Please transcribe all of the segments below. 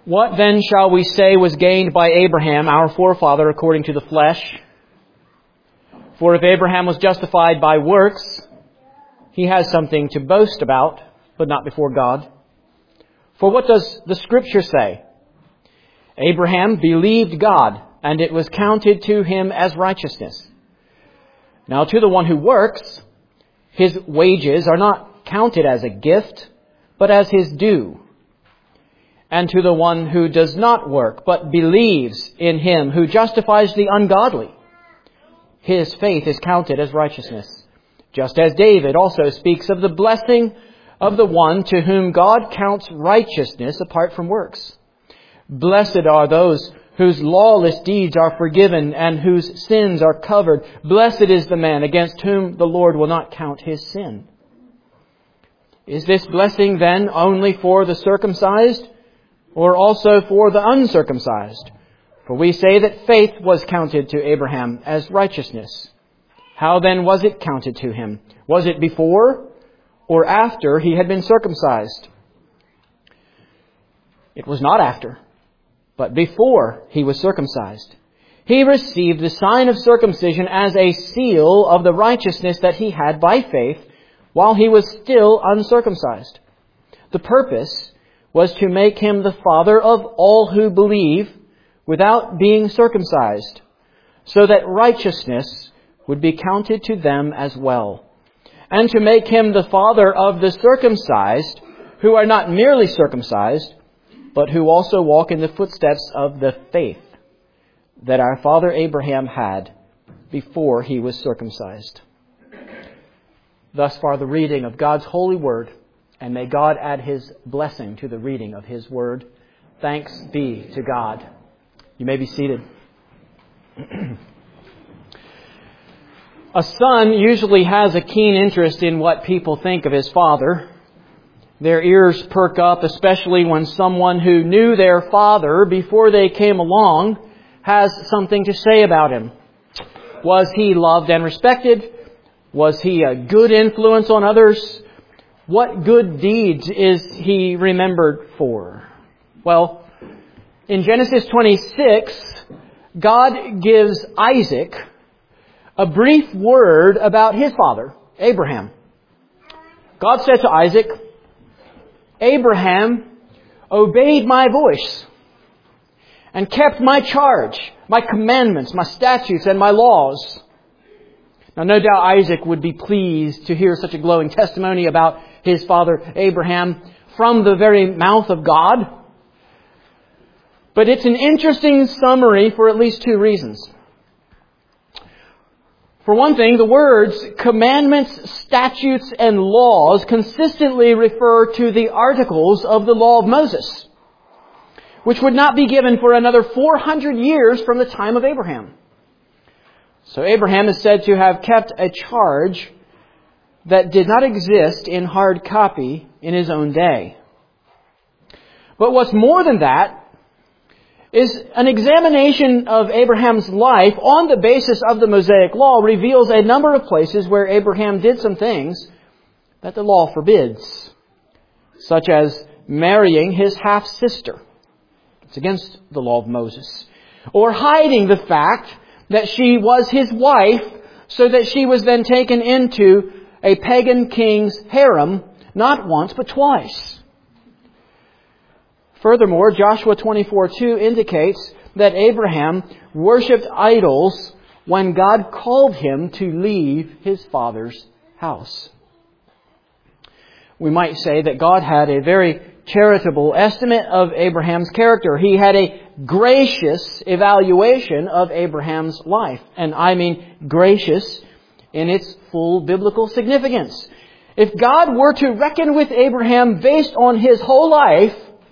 What then shall we say was gained by Abraham, our forefather, according to the flesh? For if Abraham was justified by works, he has something to boast about, but not before God. For what does the Scripture say? Abraham believed God, and it was counted to him as righteousness. Now to the one who works, his wages are not counted as a gift, but as his due. And to the one who does not work, but believes in him who justifies the ungodly, his faith is counted as righteousness. Just as David also speaks of the blessing of the one to whom God counts righteousness apart from works. Blessed are those whose lawless deeds are forgiven and whose sins are covered. Blessed is the man against whom the Lord will not count his sin. Is this blessing then only for the circumcised, or also for the uncircumcised? For we say that faith was counted to Abraham as righteousness. How then was it counted to him? Was it before or after he had been circumcised? It was not after, but before he was circumcised. He received the sign of circumcision as a seal of the righteousness that he had by faith while he was still uncircumcised. The purpose was to make him the father of all who believe without being circumcised, so that righteousness would be counted to them as well, and to make him the father of the circumcised, who are not merely circumcised, but who also walk in the footsteps of the faith that our father Abraham had before he was circumcised. Thus far the reading of God's holy word, and may God add His blessing to the reading of His word. Thanks be to God. You may be seated. A son usually has a keen interest in what people think of his father. Their ears perk up, especially when someone who knew their father before they came along has something to say about him. Was he loved and respected? Was he a good influence on others? What good deeds is he remembered for? Well, in Genesis 26, God gives Isaac a brief word about his father, Abraham. God said to Isaac, Abraham obeyed my voice and kept my charge, my commandments, my statutes, and my laws. Now, no doubt Isaac would be pleased to hear such a glowing testimony about his father Abraham from the very mouth of God. But it's an interesting summary for at least two reasons. For one thing, the words commandments, statutes, and laws consistently refer to the articles of the law of Moses, which would not be given for another 400 years from the time of Abraham. So Abraham is said to have kept a charge that did not exist in hard copy in his own day. But what's more than that is an examination of Abraham's life on the basis of the Mosaic Law reveals a number of places where Abraham did some things that the law forbids, such as marrying his half-sister. It's against the law of Moses. Or hiding the fact that she was his wife so that she was then taken into a pagan king's harem, not once but twice. Furthermore, Joshua 24:2 indicates that Abraham worshipped idols when God called him to leave his father's house. We might say that God had a very charitable estimate of Abraham's character. He had a gracious evaluation of Abraham's life. And I mean gracious in its full biblical significance. If God were to reckon with Abraham based on his whole life,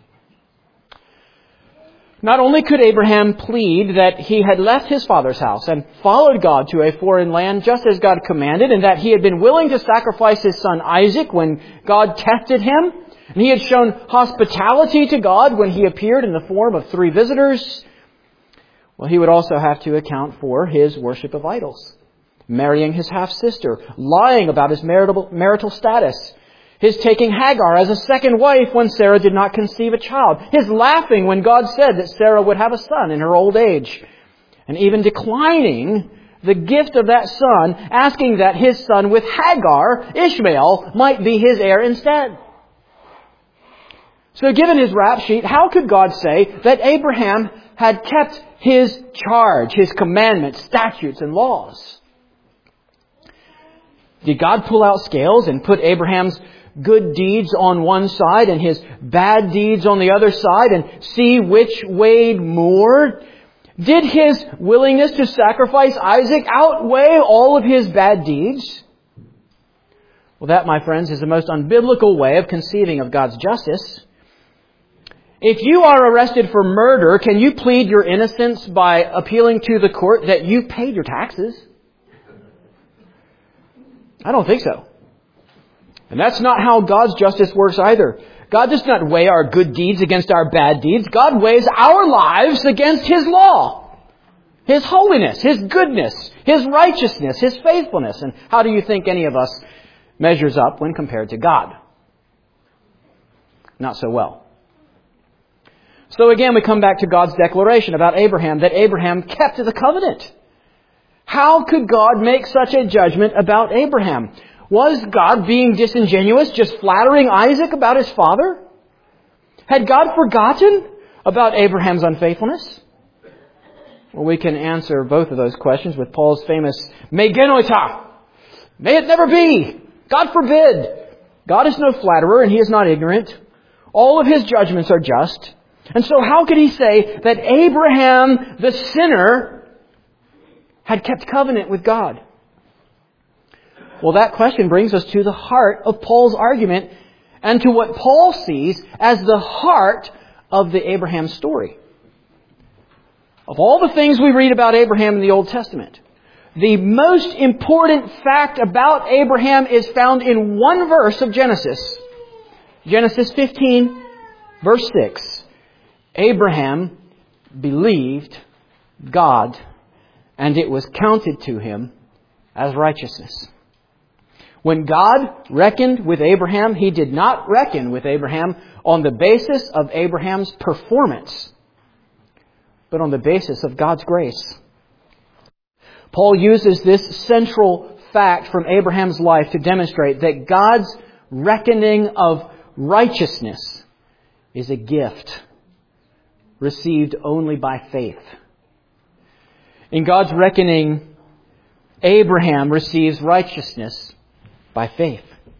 not only could Abraham plead that he had left his father's house and followed God to a foreign land just as God commanded, and that he had been willing to sacrifice his son Isaac when God tested him, and he had shown hospitality to God when he appeared in the form of 3 visitors, well, he would also have to account for his worship of idols, marrying his half-sister, lying about his marital status, His taking Hagar as a second wife when Sarah did not conceive a child. His laughing when God said that Sarah would have a son in her old age. And even declining the gift of that son, asking that his son with Hagar, Ishmael, might be his heir instead. So given his rap sheet, how could God say that Abraham had kept his charge, his commandments, statutes, and laws? Did God pull out scales and put Abraham's good deeds on one side and his bad deeds on the other side and see which weighed more? Did his willingness to sacrifice Isaac outweigh all of his bad deeds? Well, that, my friends, is the most unbiblical way of conceiving of God's justice. If you are arrested for murder, can you plead your innocence by appealing to the court that you paid your taxes? I don't think so. And that's not how God's justice works either. God does not weigh our good deeds against our bad deeds. God weighs our lives against His law, His holiness, His goodness, His righteousness, His faithfulness. And how do you think any of us measures up when compared to God? Not so well. So again, we come back to God's declaration about Abraham, that Abraham kept the covenant. How could God make such a judgment about Abraham? Was God being disingenuous, just flattering Isaac about his father? Had God forgotten about Abraham's unfaithfulness? Well, we can answer both of those questions with Paul's famous "me genoita." May it never be! God forbid! God is no flatterer and He is not ignorant. All of His judgments are just. And so how could He say that Abraham, the sinner, had kept covenant with God? Well, that question brings us to the heart of Paul's argument and to what Paul sees as the heart of the Abraham story. Of all the things we read about Abraham in the Old Testament, the most important fact about Abraham is found in one verse of Genesis. Genesis 15, verse 6. Abraham believed God, and it was counted to him as righteousness. When God reckoned with Abraham, He did not reckon with Abraham on the basis of Abraham's performance, but on the basis of God's grace. Paul uses this central fact from Abraham's life to demonstrate that God's reckoning of righteousness is a gift received only by faith. In God's reckoning, Abraham receives righteousness by faith.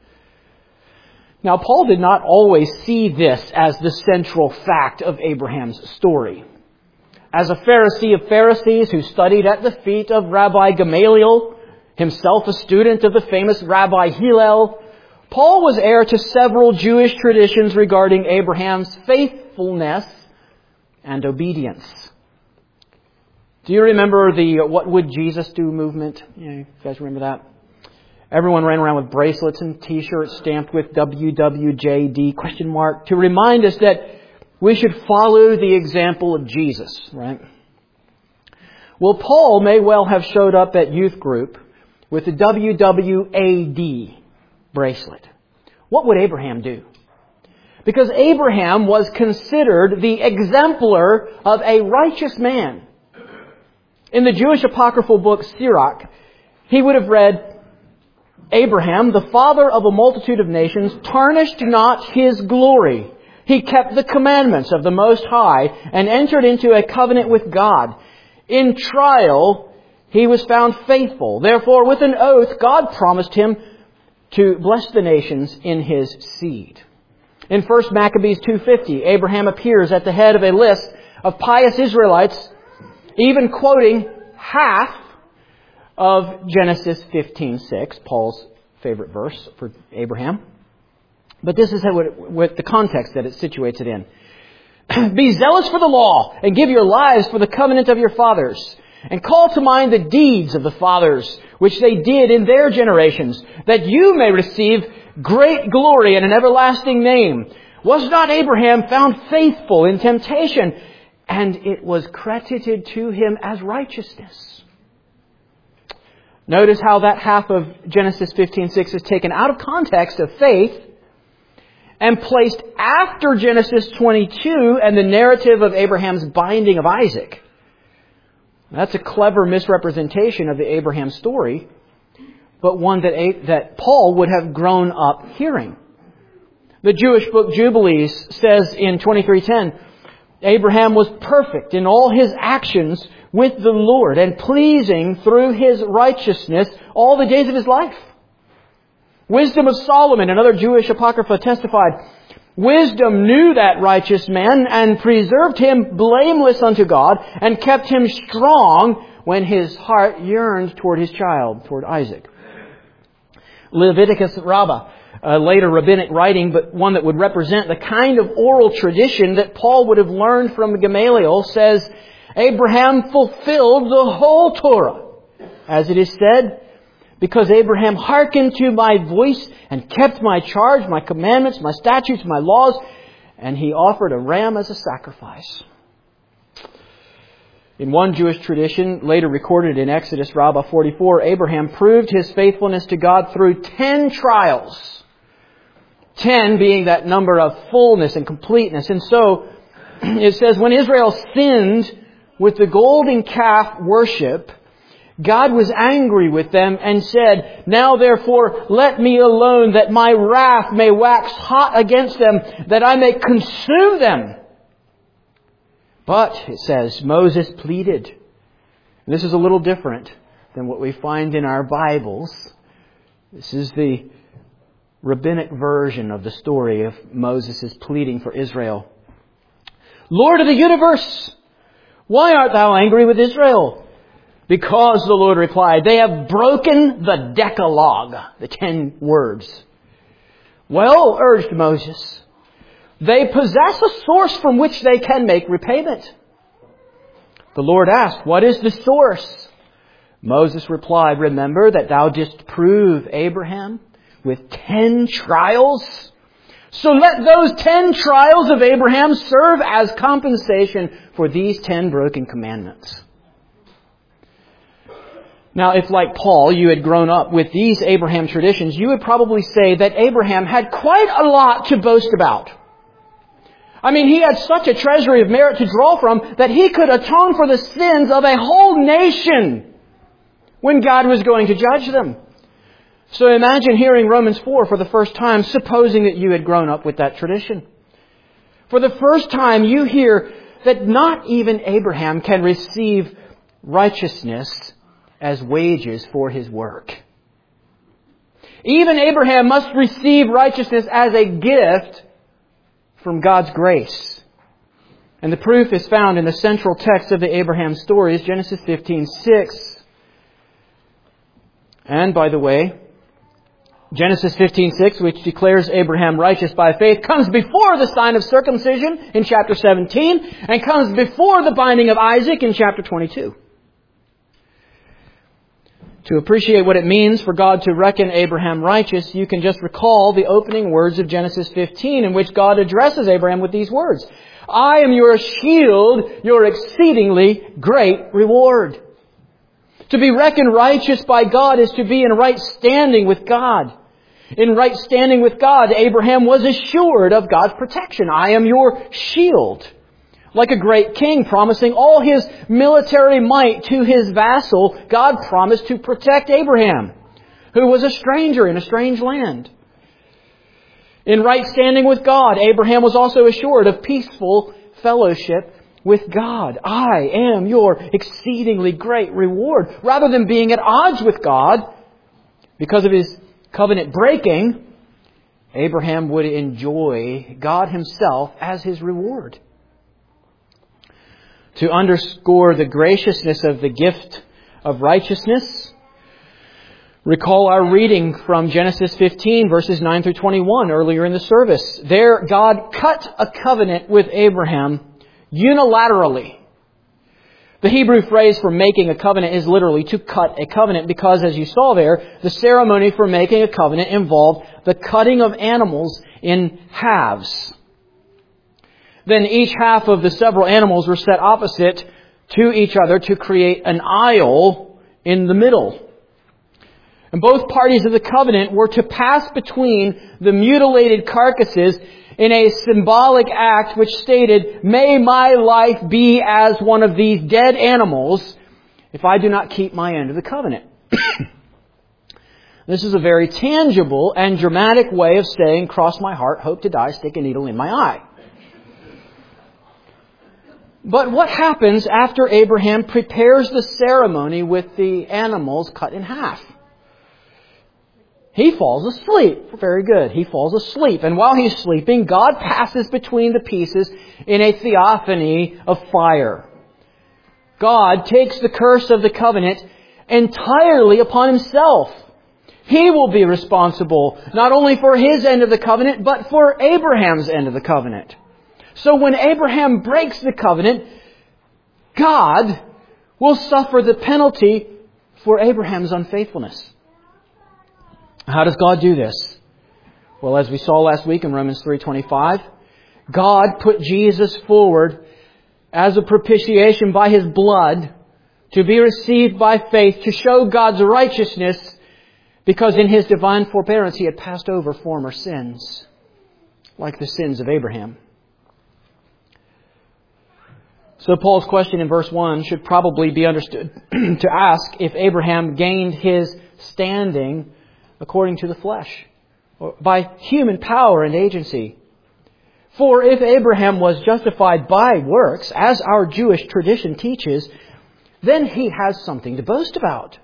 Now, Paul did not always see this as the central fact of Abraham's story. As a Pharisee of Pharisees who studied at the feet of Rabbi Gamaliel, himself a student of the famous Rabbi Hillel, Paul was heir to several Jewish traditions regarding Abraham's faithfulness and obedience. Do you remember the "What Would Jesus Do" movement? You guys remember that? Everyone ran around with bracelets and T-shirts stamped with WWJD ? To remind us that we should follow the example of Jesus, right? Well, Paul may well have showed up at youth group with the WWAD bracelet. What would Abraham do? Because Abraham was considered the exemplar of a righteous man. In the Jewish apocryphal book Sirach, he would have read, "Abraham, the father of a multitude of nations, tarnished not his glory. He kept the commandments of the Most High and entered into a covenant with God. In trial, he was found faithful. Therefore, with an oath, God promised him to bless the nations in his seed." In 1 Maccabees 2:50, Abraham appears at the head of a list of pious Israelites, even quoting half of Genesis 15:6, Paul's favorite verse for Abraham. But this is what the context that it situates it in. "Be zealous for the law, and give your lives for the covenant of your fathers. And call to mind the deeds of the fathers, which they did in their generations, that you may receive great glory and an everlasting name. Was not Abraham found faithful in temptation? And it was credited to him as righteousness." Notice how that half of Genesis 15:6 is taken out of context of faith and placed after Genesis 22 and the narrative of Abraham's binding of Isaac. That's a clever misrepresentation of the Abraham story, but one that Paul would have grown up hearing. The Jewish book Jubilees says in 23:10, Abraham was perfect in all his actions with the Lord and pleasing through his righteousness all the days of his life. Wisdom of Solomon, another Jewish apocrypha, testified, Wisdom knew that righteous man and preserved him blameless unto God and kept him strong when his heart yearned toward his child, toward Isaac. Leviticus Rabbah, a later rabbinic writing, but one that would represent the kind of oral tradition that Paul would have learned from Gamaliel, says, Abraham fulfilled the whole Torah, as it is said, because Abraham hearkened to my voice and kept my charge, my commandments, my statutes, my laws, and he offered a ram as a sacrifice. In one Jewish tradition, later recorded in Exodus Rabbah 44, Abraham proved his faithfulness to God through 10 trials. 10 being that number of fullness and completeness. And so, it says, when Israel sinned with the golden calf worship, God was angry with them and said, Now therefore let me alone, that my wrath may wax hot against them, that I may consume them. But, it says, Moses pleaded. And this is a little different than what we find in our Bibles. This is the rabbinic version of the story of Moses' pleading for Israel. Lord of the universe, why art thou angry with Israel? Because, the Lord replied, they have broken the Decalogue, the 10 words. Well, urged Moses, they possess a source from which they can make repayment. The Lord asked, what is the source? Moses replied, remember that thou didst prove Abraham with 10 trials? So let those 10 trials of Abraham serve as compensation for these 10 broken commandments. Now, if like Paul, you had grown up with these Abraham traditions, you would probably say that Abraham had quite a lot to boast about. I mean, he had such a treasury of merit to draw from that he could atone for the sins of a whole nation when God was going to judge them. So imagine hearing Romans 4 for the first time, supposing that you had grown up with that tradition. For the first time, you hear that not even Abraham can receive righteousness as wages for his work. Even Abraham must receive righteousness as a gift from God's grace. And the proof is found in the central text of the Abraham stories, Genesis 15:6. And by the way, Genesis 15:6, which declares Abraham righteous by faith, comes before the sign of circumcision in chapter 17 and comes before the binding of Isaac in chapter 22. To appreciate what it means for God to reckon Abraham righteous, you can just recall the opening words of Genesis 15 in which God addresses Abraham with these words. I am your shield, your exceedingly great reward. To be reckoned righteous by God is to be in right standing with God. In right standing with God, Abraham was assured of God's protection. I am your shield. Like a great king promising all his military might to his vassal, God promised to protect Abraham, who was a stranger in a strange land. In right standing with God, Abraham was also assured of peaceful fellowship with God. I am your exceedingly great reward. Rather than being at odds with God because of his covenant breaking, Abraham would enjoy God himself as his reward. To underscore the graciousness of the gift of righteousness, recall our reading from Genesis 15, verses 9 through 21 earlier in the service. There, God cut a covenant with Abraham unilaterally. The Hebrew phrase for making a covenant is literally to cut a covenant because, as you saw there, the ceremony for making a covenant involved the cutting of animals in halves. Then each half of the several animals were set opposite to each other to create an aisle in the middle. And both parties of the covenant were to pass between the mutilated carcasses in a symbolic act which stated, "May my life be as one of these dead animals if I do not keep my end of the covenant." This is a very tangible and dramatic way of saying, "Cross my heart, hope to die, stick a needle in my eye." But what happens after Abraham prepares the ceremony with the animals cut in half? He falls asleep. Very good. He falls asleep. And while he's sleeping, God passes between the pieces in a theophany of fire. God takes the curse of the covenant entirely upon Himself. He will be responsible not only for his end of the covenant, but for Abraham's end of the covenant. So when Abraham breaks the covenant, God will suffer the penalty for Abraham's unfaithfulness. How does God do this? Well, as we saw last week in Romans 3:25, God put Jesus forward as a propitiation by His blood to be received by faith, to show God's righteousness, because in His divine forbearance He had passed over former sins, like the sins of Abraham. So Paul's question in verse 1 should probably be understood to ask if Abraham gained his standing according to the flesh, or by human power and agency. For if Abraham was justified by works, as our Jewish tradition teaches, then he has something to boast about.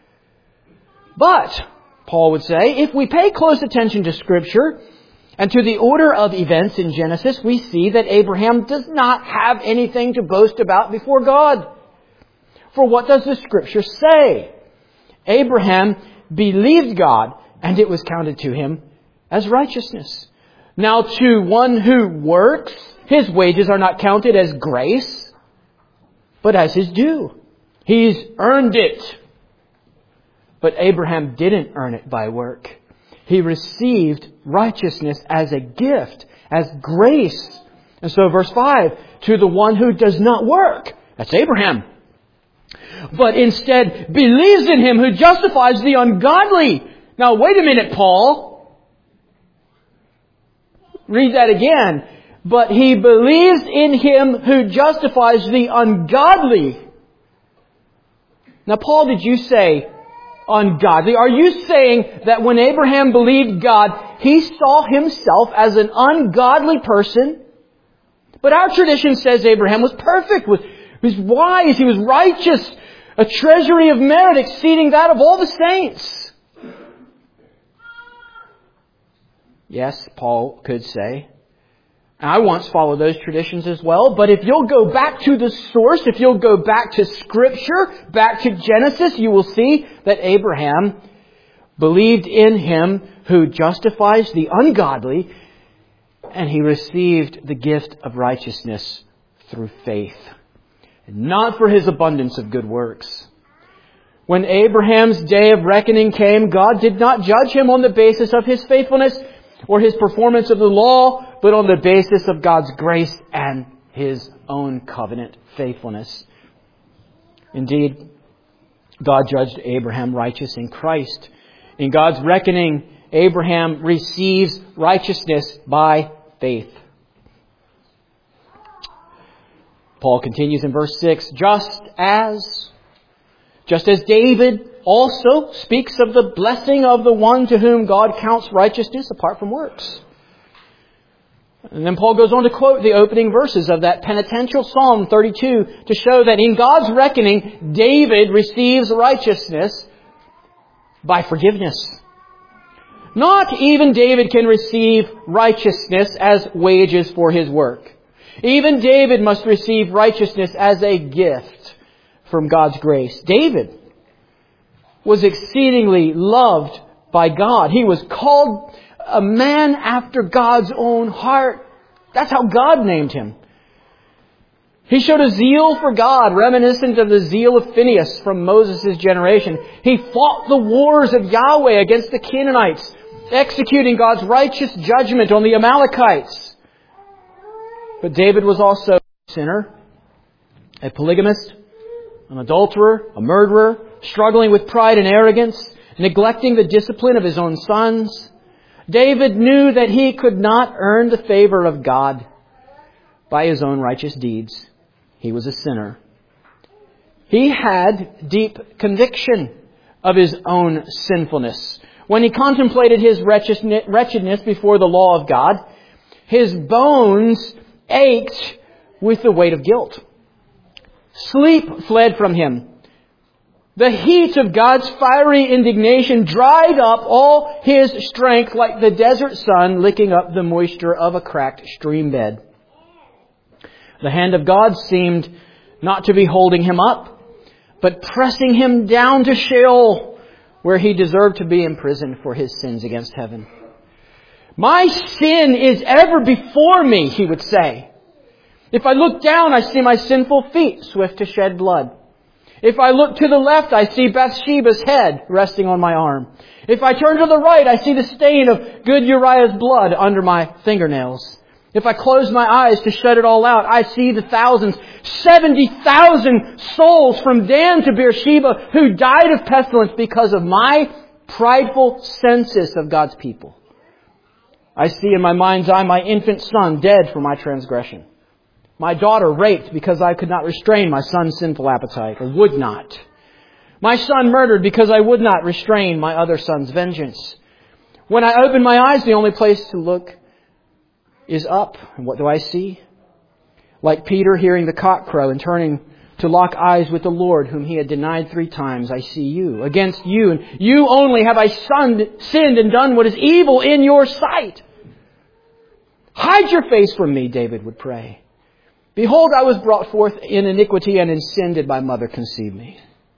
But, Paul would say, if we pay close attention to Scripture and to the order of events in Genesis, we see that Abraham does not have anything to boast about before God. For what does the Scripture say? Abraham believed God, and it was counted to him as righteousness. Now to one who works, his wages are not counted as grace, but as his due. He's earned it. But Abraham didn't earn it by work. He received righteousness as a gift, as grace. And so verse 5, to the one who does not work, that's Abraham, but instead believes in Him who justifies the ungodly. Now wait a minute, Paul. Read that again. But he believes in Him who justifies the ungodly. Now Paul, did you say ungodly? Are you saying that when Abraham believed God, he saw himself as an ungodly person? But our tradition says Abraham was perfect, he was wise, he was righteous, a treasury of merit exceeding that of all the saints. Yes, Paul could say. I once followed those traditions as well, but if you'll go back to the source, if you'll go back to Scripture, back to Genesis, you will see that Abraham believed in Him who justifies the ungodly, and he received the gift of righteousness through faith, and not for his abundance of good works. When Abraham's day of reckoning came, God did not judge him on the basis of his faithfulness or his performance of the law, but on the basis of God's grace and His own covenant faithfulness. Indeed, God judged Abraham righteous in Christ. In God's reckoning, Abraham receives righteousness by faith. Paul continues in verse 6, just as David also speaks of the blessing of the one to whom God counts righteousness apart from works. And then Paul goes on to quote the opening verses of that penitential Psalm 32 to show that in God's reckoning, David receives righteousness by forgiveness. Not even David can receive righteousness as wages for his work. Even David must receive righteousness as a gift from God's grace. David was exceedingly loved by God. He was called a man after God's own heart. That's how God named him. He showed a zeal for God, reminiscent of the zeal of Phinehas from Moses' generation. He fought the wars of Yahweh against the Canaanites, executing God's righteous judgment on the Amalekites. But David was also a sinner, a polygamist, an adulterer, a murderer, struggling with pride and arrogance, neglecting the discipline of his own sons. David knew that he could not earn the favor of God by his own righteous deeds. He was a sinner. He had deep conviction of his own sinfulness. When he contemplated his wretchedness before the law of God, his bones ached with the weight of guilt. Sleep fled from him. The heat of God's fiery indignation dried up all his strength like the desert sun licking up the moisture of a cracked stream bed. The hand of God seemed not to be holding him up, but pressing him down to Sheol, where he deserved to be imprisoned for his sins against heaven. My sin is ever before me, he would say. If I look down, I see my sinful feet swift to shed blood. If I look to the left, I see Bathsheba's head resting on my arm. If I turn to the right, I see the stain of good Uriah's blood under my fingernails. If I close my eyes to shut it all out, I see the thousands, 70,000 souls from Dan to Beersheba who died of pestilence because of my prideful census of God's people. I see in my mind's eye my infant son dead for my transgression. My daughter raped because I could not restrain my son's sinful appetite, or would not. My son murdered because I would not restrain my other son's vengeance. When I open my eyes, the only place to look is up. And what do I see? Like Peter hearing the cock crow and turning to lock eyes with the Lord whom he had denied 3 times, I see you. Against you and you only have I sinned and done what is evil in your sight. Hide your face from me, David would pray. Behold, I was brought forth in iniquity, and in sin did my mother conceive me.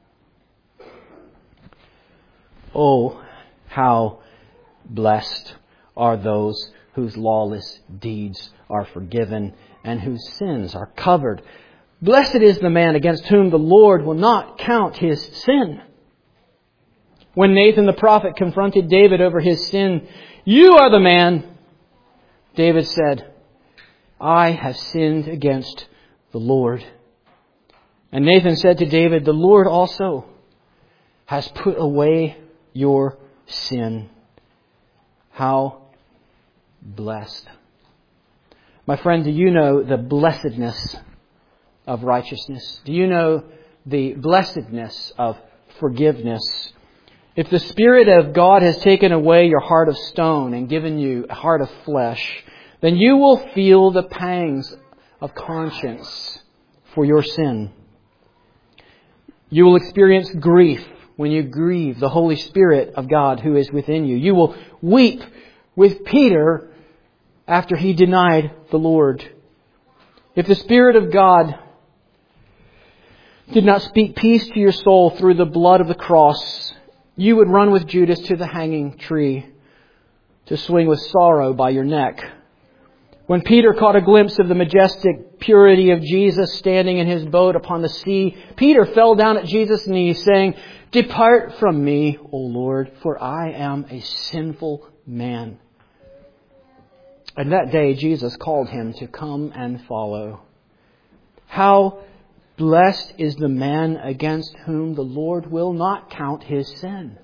Oh, how blessed are those whose lawless deeds are forgiven and whose sins are covered. Blessed is the man against whom the Lord will not count his sin. When Nathan the prophet confronted David over his sin, "You are the man," David said, "I have sinned against the Lord." And Nathan said to David, "The Lord also has put away your sin." How blessed. My friend, do you know the blessedness of righteousness? Do you know the blessedness of forgiveness? If the Spirit of God has taken away your heart of stone and given you a heart of flesh, then you will feel the pangs of conscience for your sin. You will experience grief when you grieve the Holy Spirit of God who is within you. You will weep with Peter after he denied the Lord. If the Spirit of God did not speak peace to your soul through the blood of the cross, you would run with Judas to the hanging tree to swing with sorrow by your neck. When Peter caught a glimpse of the majestic purity of Jesus standing in his boat upon the sea, Peter fell down at Jesus' knees saying, "Depart from me, O Lord, for I am a sinful man." And that day Jesus called him to come and follow. How blessed is the man against whom the Lord will not count his sin.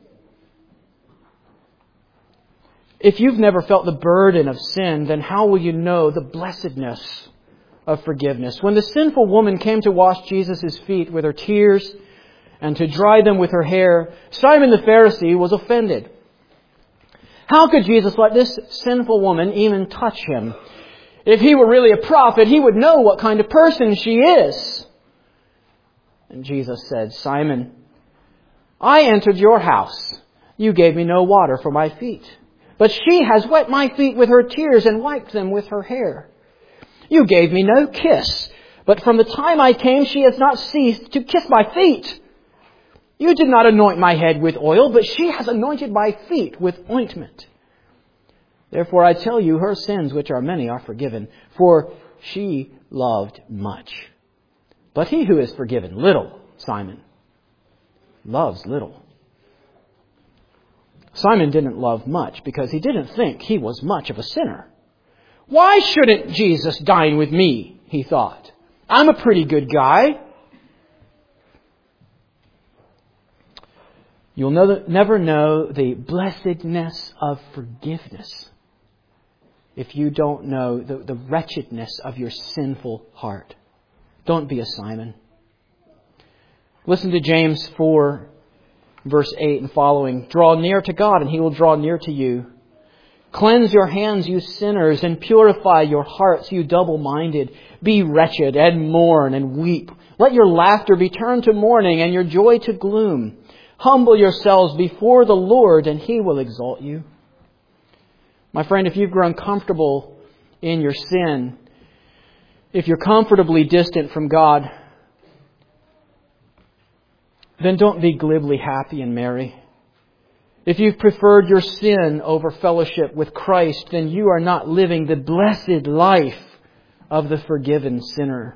If you've never felt the burden of sin, then how will you know the blessedness of forgiveness? When the sinful woman came to wash Jesus' feet with her tears and to dry them with her hair, Simon the Pharisee was offended. How could Jesus let this sinful woman even touch him? If he were really a prophet, he would know what kind of person she is. And Jesus said, "Simon, I entered your house. You gave me no water for my feet. But she has wet my feet with her tears and wiped them with her hair. You gave me no kiss, but from the time I came she has not ceased to kiss my feet. You did not anoint my head with oil, but she has anointed my feet with ointment. Therefore I tell you, her sins, which are many, are forgiven, for she loved much. But he who is forgiven little, Simon, loves little." Simon didn't love much because he didn't think he was much of a sinner. Why shouldn't Jesus dine with me, he thought. I'm a pretty good guy. You'll never know the blessedness of forgiveness if you don't know the wretchedness of your sinful heart. Don't be a Simon. Listen to James 4, verse 8 and following. Draw near to God, and He will draw near to you. Cleanse your hands, you sinners, and purify your hearts, you double-minded. Be wretched, and mourn, and weep. Let your laughter be turned to mourning, and your joy to gloom. Humble yourselves before the Lord, and He will exalt you. My friend, if you've grown comfortable in your sin, if you're comfortably distant from God, then don't be glibly happy and merry. If you've preferred your sin over fellowship with Christ, then you are not living the blessed life of the forgiven sinner.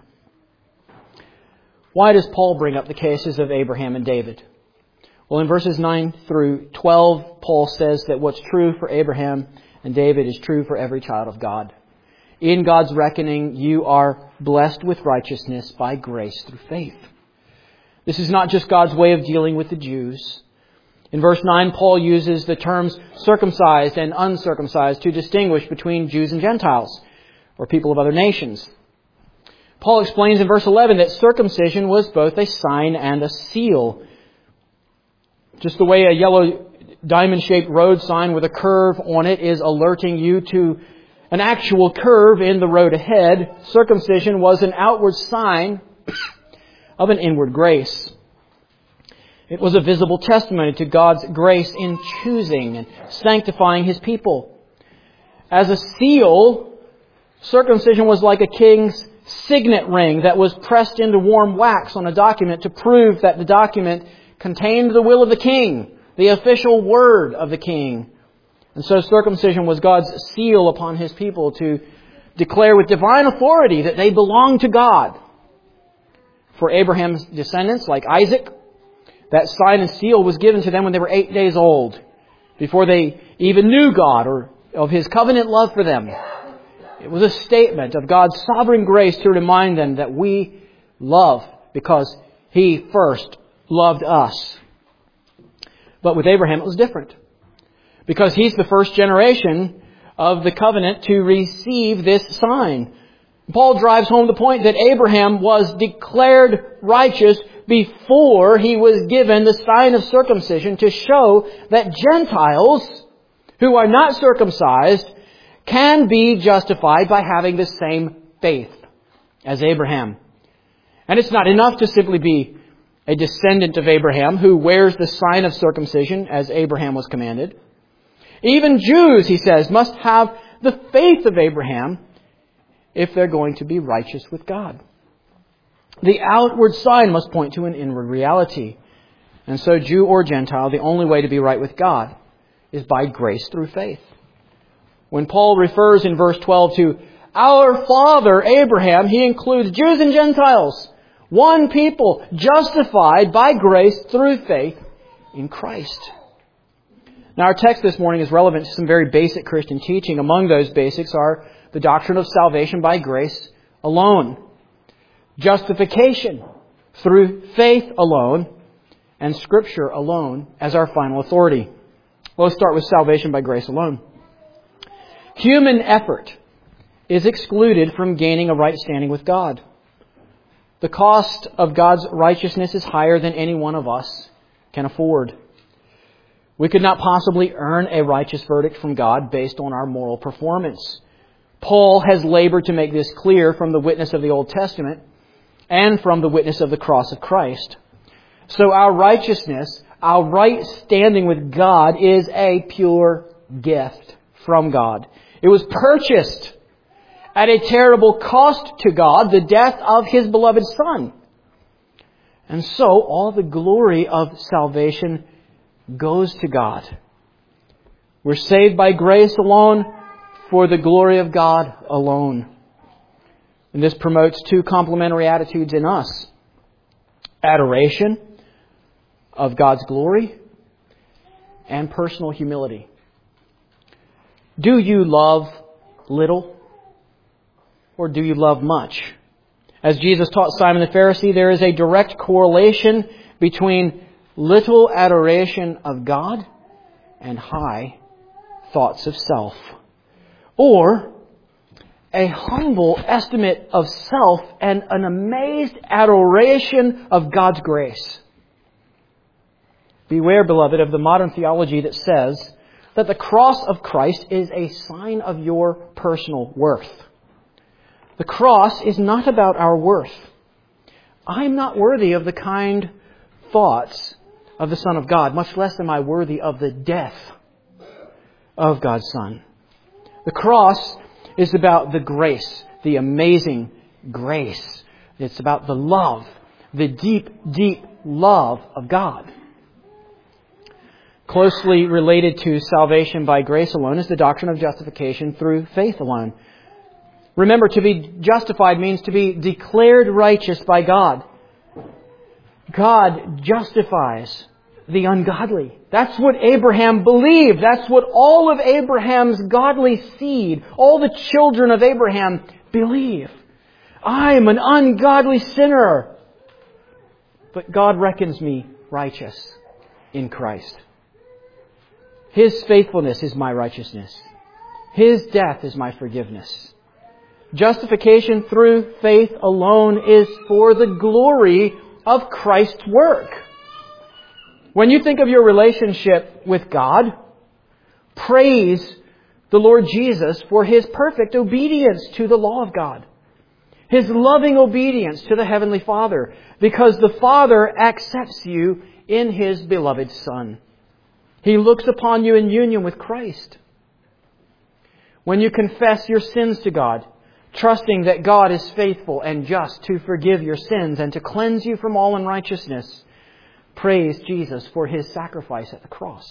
Why does Paul bring up the cases of Abraham and David? Well, in verses 9 through 12, Paul says that what's true for Abraham and David is true for every child of God. In God's reckoning, you are blessed with righteousness by grace through faith. This is not just God's way of dealing with the Jews. In verse 9, Paul uses the terms circumcised and uncircumcised to distinguish between Jews and Gentiles, or people of other nations. Paul explains in verse 11 that circumcision was both a sign and a seal. Just the way a yellow diamond-shaped road sign with a curve on it is alerting you to an actual curve in the road ahead, circumcision was an outward sign of an inward grace. It was a visible testimony to God's grace in choosing and sanctifying His people. As a seal, circumcision was like a king's signet ring that was pressed into warm wax on a document to prove that the document contained the will of the king, the official word of the king. And so circumcision was God's seal upon His people to declare with divine authority that they belong to God. For Abraham's descendants, like Isaac, that sign and seal was given to them when they were 8 days old, before they even knew God or of His covenant love for them. It was a statement of God's sovereign grace to remind them that we love because He first loved us. But with Abraham it was different, because he's the first generation of the covenant to receive this sign. Paul drives home the point that Abraham was declared righteous before he was given the sign of circumcision to show that Gentiles who are not circumcised can be justified by having the same faith as Abraham. And it's not enough to simply be a descendant of Abraham who wears the sign of circumcision as Abraham was commanded. Even Jews, he says, must have the faith of Abraham if they're going to be righteous with God. The outward sign must point to an inward reality. And so, Jew or Gentile, the only way to be right with God is by grace through faith. When Paul refers in verse 12 to our father Abraham, he includes Jews and Gentiles. One people justified by grace through faith in Christ. Now, our text this morning is relevant to some very basic Christian teaching. Among those basics are the doctrine of salvation by grace alone, justification through faith alone, and Scripture alone as our final authority. Well, let's start with salvation by grace alone. Human effort is excluded from gaining a right standing with God. The cost of God's righteousness is higher than any one of us can afford. We could not possibly earn a righteous verdict from God based on our moral performance. Paul has labored to make this clear from the witness of the Old Testament and from the witness of the cross of Christ. So our righteousness, our right standing with God, is a pure gift from God. It was purchased at a terrible cost to God, the death of His beloved Son. And so all the glory of salvation goes to God. We're saved by grace alone, for the glory of God alone. And this promotes two complementary attitudes in us: adoration of God's glory and personal humility. Do you love little, or do you love much? As Jesus taught Simon the Pharisee, there is a direct correlation between little adoration of God and high thoughts of self. Or a humble estimate of self and an amazed adoration of God's grace. Beware, beloved, of the modern theology that says that the cross of Christ is a sign of your personal worth. The cross is not about our worth. I'm not worthy of the kind thoughts of the Son of God, much less am I worthy of the death of God's Son. The cross is about the grace, the amazing grace. It's about the love, the deep, deep love of God. Closely related to salvation by grace alone is the doctrine of justification through faith alone. Remember, to be justified means to be declared righteous by God. God justifies the ungodly. That's what Abraham believed. That's what all of Abraham's godly seed, all the children of Abraham believe. I am an ungodly sinner, but God reckons me righteous in Christ. His faithfulness is my righteousness. His death is my forgiveness. Justification through faith alone is for the glory of Christ's work. When you think of your relationship with God, praise the Lord Jesus for His perfect obedience to the law of God. His loving obedience to the Heavenly Father, because the Father accepts you in His beloved Son. He looks upon you in union with Christ. When you confess your sins to God, trusting that God is faithful and just to forgive your sins and to cleanse you from all unrighteousness, praise Jesus for His sacrifice at the cross.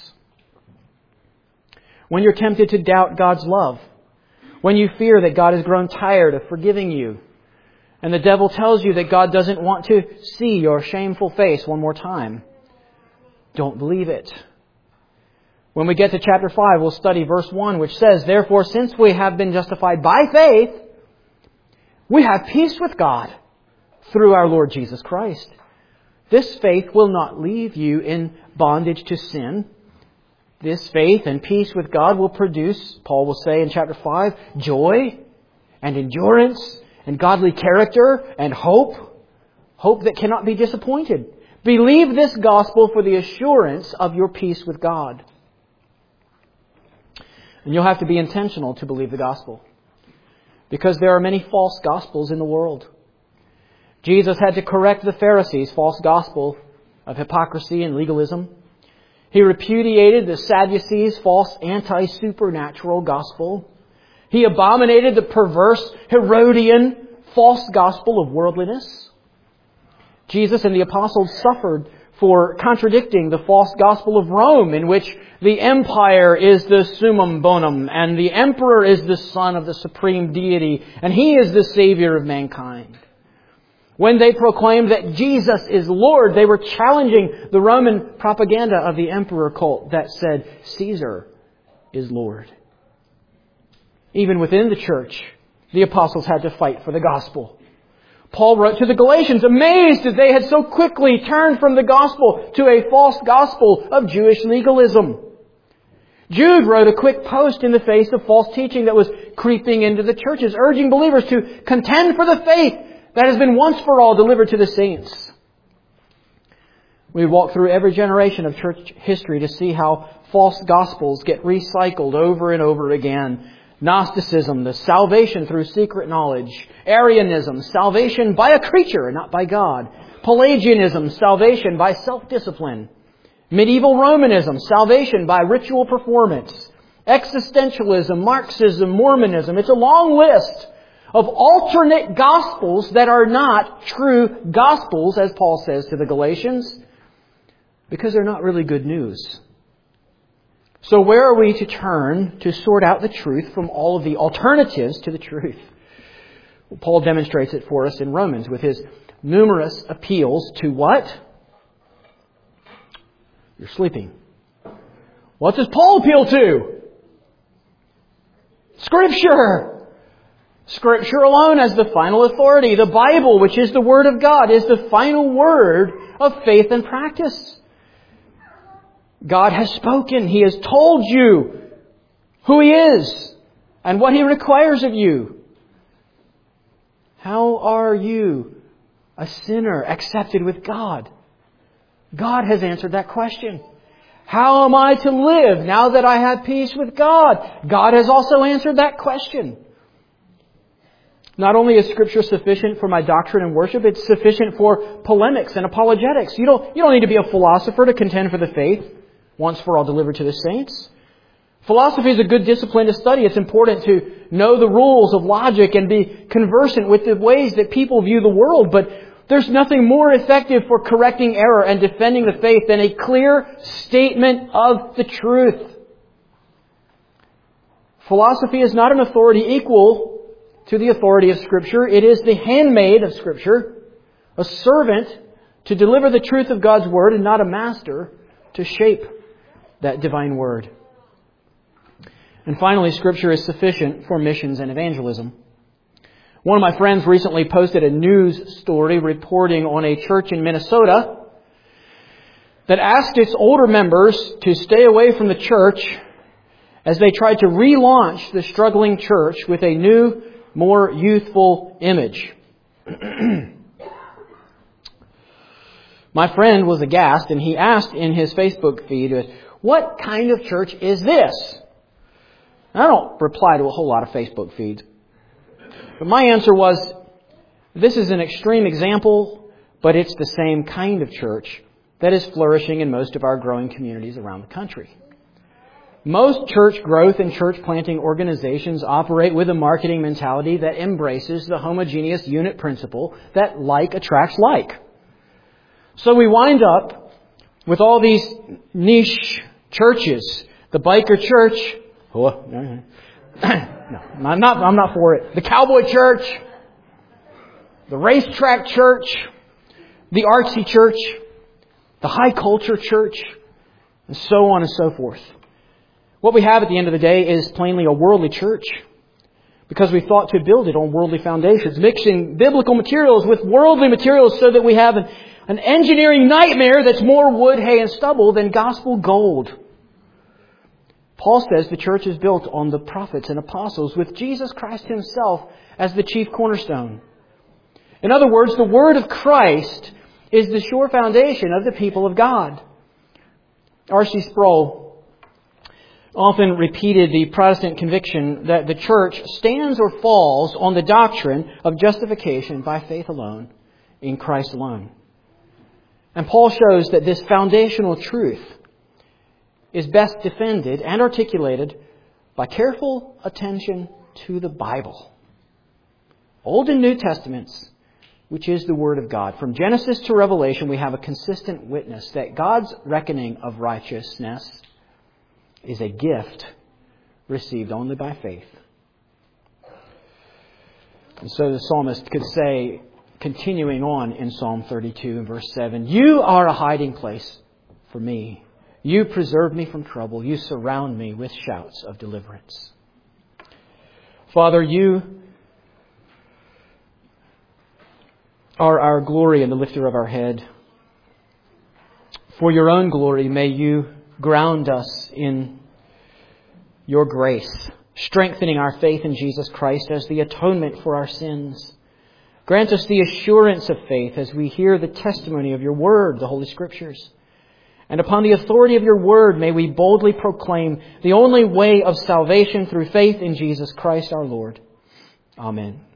When you're tempted to doubt God's love, when you fear that God has grown tired of forgiving you, and the devil tells you that God doesn't want to see your shameful face one more time, don't believe it. When we get to chapter 5, we'll study verse 1, which says, "Therefore, since we have been justified by faith, we have peace with God through our Lord Jesus Christ. This faith will not leave you in bondage to sin." This faith and peace with God will produce, Paul will say in chapter 5, joy and endurance and godly character and hope. Hope that cannot be disappointed. Believe this gospel for the assurance of your peace with God. And you'll have to be intentional to believe the gospel, because there are many false gospels in the world. Jesus had to correct the Pharisees' false gospel of hypocrisy and legalism. He repudiated the Sadducees' false anti-supernatural gospel. He abominated the perverse Herodian false gospel of worldliness. Jesus and the apostles suffered for contradicting the false gospel of Rome, in which the empire is the summum bonum and the emperor is the son of the supreme deity and he is the savior of mankind. When they proclaimed that Jesus is Lord, they were challenging the Roman propaganda of the emperor cult that said Caesar is Lord. Even within the church, the apostles had to fight for the gospel. Paul wrote to the Galatians, amazed that they had so quickly turned from the gospel to a false gospel of Jewish legalism. Jude wrote a quick post in the face of false teaching that was creeping into the churches, urging believers to contend for the faith that has been once for all delivered to the saints. We walk through every generation of church history to see how false gospels get recycled over and over again. Gnosticism, the salvation through secret knowledge. Arianism, salvation by a creature, not by God. Pelagianism, salvation by self-discipline. Medieval Romanism, salvation by ritual performance. Existentialism, Marxism, Mormonism. It's a long list of alternate gospels that are not true gospels, as Paul says to the Galatians, because they're not really good news. So where are we to turn to sort out the truth from all of the alternatives to the truth? Well, Paul demonstrates it for us in Romans with his numerous appeals to what? You're sleeping. What does Paul appeal to? Scripture. Scripture alone as the final authority. The Bible, which is the Word of God, is the final word of faith and practice. God has spoken. He has told you who He is and what He requires of you. How are you, a sinner, accepted with God? God has answered that question. How am I to live now that I have peace with God? God has also answered that question. Not only is Scripture sufficient for my doctrine and worship, it's sufficient for polemics and apologetics. You don't need to be a philosopher to contend for the faith, once for all delivered to the saints. Philosophy is a good discipline to study. It's important to know the rules of logic and be conversant with the ways that people view the world. But there's nothing more effective for correcting error and defending the faith than a clear statement of the truth. Philosophy is not an authority equal to the authority of Scripture. It is the handmaid of Scripture, a servant to deliver the truth of God's Word, and not a master to shape that divine Word. And finally, Scripture is sufficient for missions and evangelism. One of my friends recently posted a news story reporting on a church in Minnesota that asked its older members to stay away from the church as they tried to relaunch the struggling church with a new, more youthful image. My friend was aghast, and he asked in his Facebook feed, "What kind of church is this?" I don't reply to a whole lot of Facebook feeds. But my answer was, this is an extreme example, but it's the same kind of church that is flourishing in most of our growing communities around the country. Most church growth and church planting organizations operate with a marketing mentality that embraces the homogeneous unit principle that like attracts like. So we wind up with all these niche churches. The biker church. No, I'm not for it. The cowboy church, the racetrack church, the artsy church, the high culture church, and so on and so forth. What we have at the end of the day is plainly a worldly church, because we thought to build it on worldly foundations, mixing biblical materials with worldly materials so that we have an engineering nightmare that's more wood, hay, and stubble than gospel gold. Paul says the church is built on the prophets and apostles with Jesus Christ Himself as the chief cornerstone. In other words, the Word of Christ is the sure foundation of the people of God. R.C. Sproul often repeated the Protestant conviction that the church stands or falls on the doctrine of justification by faith alone, in Christ alone. And Paul shows that this foundational truth is best defended and articulated by careful attention to the Bible. Old and New Testaments, which is the Word of God. From Genesis to Revelation, we have a consistent witness that God's reckoning of righteousness is a gift received only by faith. And so the psalmist could say, continuing on in Psalm 32 and verse 7, "You are a hiding place for me. You preserve me from trouble. You surround me with shouts of deliverance." Father, You are our glory and the lifter of our head. For Your own glory, may You ground us in Your grace, strengthening our faith in Jesus Christ as the atonement for our sins. Grant us the assurance of faith as we hear the testimony of Your Word, the Holy Scriptures. And upon the authority of Your Word, may we boldly proclaim the only way of salvation through faith in Jesus Christ our Lord. Amen.